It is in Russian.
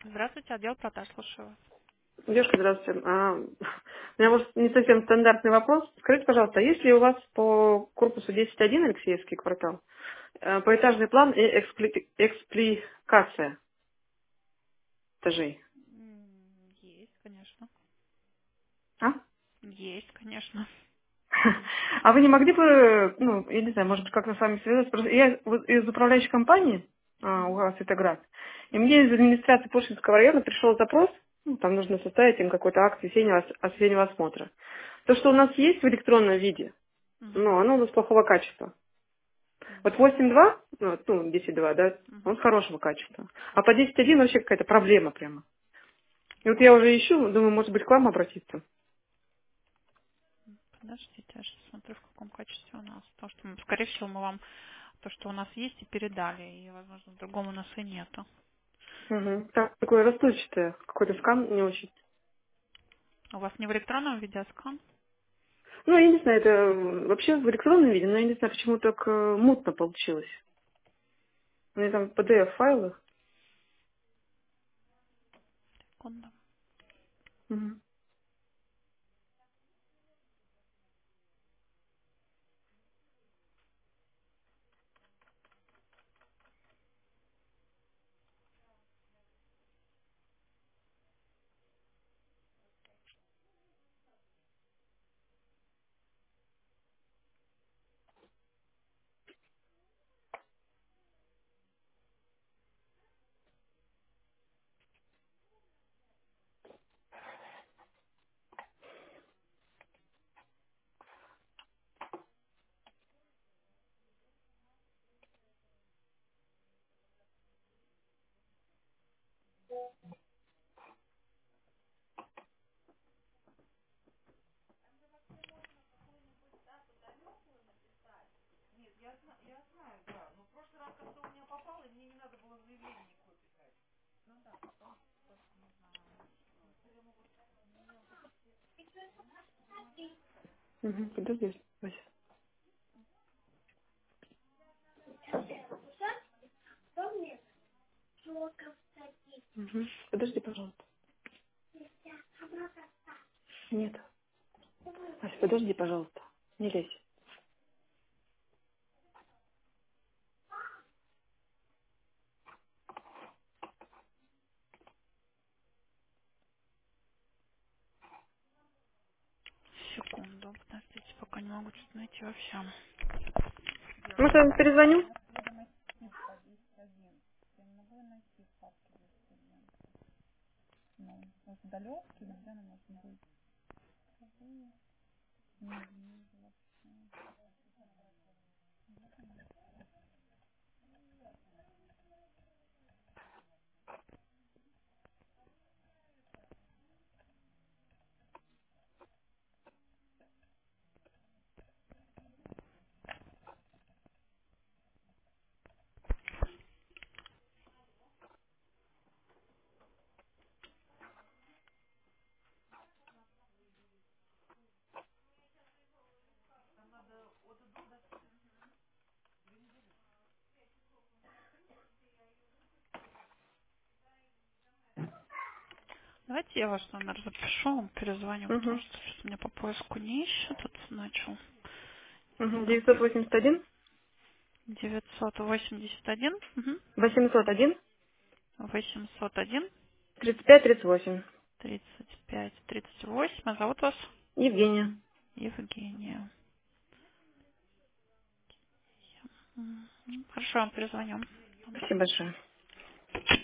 Здравствуйте, отдел продаж, слушаю вас. Девушка, здравствуйте. У меня, может, не совсем стандартный вопрос. Скажите, пожалуйста, есть ли у вас по корпусу 10.1 Алексеевский квартал поэтажный план и экспликация этажей? Есть, конечно. А? Есть, конечно. А вы не могли бы, ну, я не знаю, может быть, как-то с вами связаться? Просто я вот из управляющей компании, у Мгм. вас Светоград, и мне из администрации Пушкинского района пришел запрос, ну, там нужно составить им какой-то акт осеннего осмотра. То, что у нас есть в электронном виде, Мгм. но оно у нас плохого качества. Вот Мгм. 8.2, ну, 10.2, да, он Мгм. хорошего качества. А по 10.1 вообще какая-то проблема прямо. И вот я уже ищу, думаю, может быть, к вам обратиться. Подождите, я сейчас смотрю, в каком качестве у нас. Потому что, скорее всего, мы вам то, что у нас есть, и передали. И, возможно, в другом у нас и нету. Угу. Так, такое расплывчатое, какой-то скан не очень. У вас не в электронном виде, а скан? Ну, я не знаю, это вообще в электронном виде, но я не знаю, почему так мутно получилось. У меня там PDF-файлы. Секунду. Угу. Угу. Подожди, Вася. Угу. Подожди, пожалуйста. Нет. Вася, подожди, пожалуйста. Не лезь. Секунду, подождите, пока не могу что-то найти вообще. Может, я вам перезвоню? Давайте я ваш номер запишу, вам перезвоню, потому Угу. что что-то у меня по поиску не ищет. Тут начал. Угу. Написано. 981 981 801 801 3538. 3538. А зовут вас? Евгения. Евгения. Хорошо, я вам перезвоню. Спасибо большое.